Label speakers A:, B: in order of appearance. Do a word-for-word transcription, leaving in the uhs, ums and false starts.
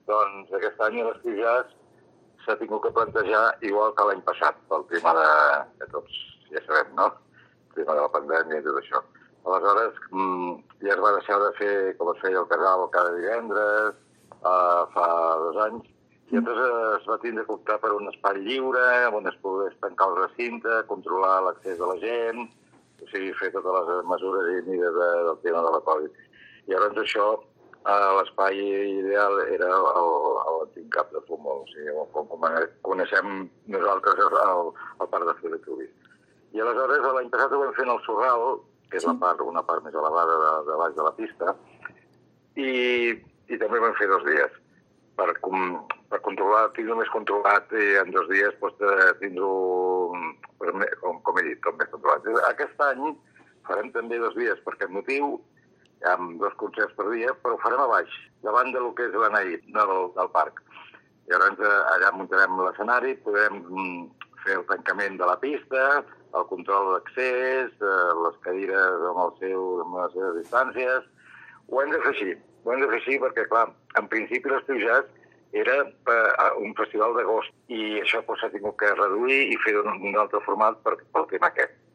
A: Doncs aquest any a l'Estiu Jazz s'ha tingut que plantejar igual que l'any passat, pel tema de, que tots ja sabem, no? El tema de la pandèmia i tot això. Aleshores, ja es va deixar de fer com es feia el casal cada divendres, uh, fa dos anys, i llavors es va tindre que optar per un espai lliure, on es pogués tancar el recinte, controlar l'accés de la gent, o sigui, fer totes les mesures i mides de, del tema de la Covid. I llavors això, uh, l'espai ideal era l'antic cap de futbol, o sigui, com, com coneixem nosaltres el, el parc de Filipilis. I aleshores, l'any passat ho vam fer en el Sorral, que és la part, una part més elevada de, de baix de la pista, i, i també vam fer dos dies. Per, com, per controlar, tinc-ho més controlat i en dos dies doncs, tindrho, com, com he dit, tot més controlat. Aquest any farem també dos dies per aquest motiu, amb dos concerts per dia, però ho farem a baix, davant del que és l'Anaït, del, del parc. Llavors allà muntarem l'escenari, podem fer el tancament de la pista, el control d'accés, les cadires amb, el seu, amb les seves distàncies. Ho hem de fer així, ho hem de fer així perquè, clar, en principi l'Estiu Jazz era un festival d'agost i això s'ha tingut que reduir i fer un altre format pel tema aquest.